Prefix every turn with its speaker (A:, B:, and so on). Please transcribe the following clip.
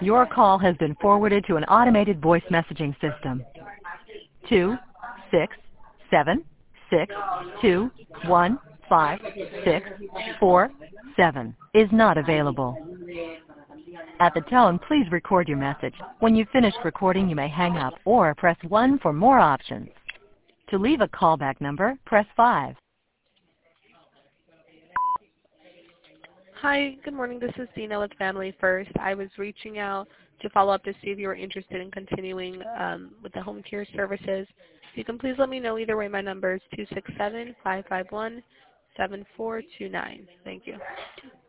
A: Your call has been forwarded to an automated voice messaging system. 26762155647 is not available. At the tone, please record your message. When you've finished recording, you may hang up or press 1 for more options. To leave a callback number, press 5.
B: Hi, good morning. This is Dina with Family First. I was reaching out to follow up to see if you were interested in continuing with the home care services. You can please let me know either way. My number is 267-551-7429. Thank you.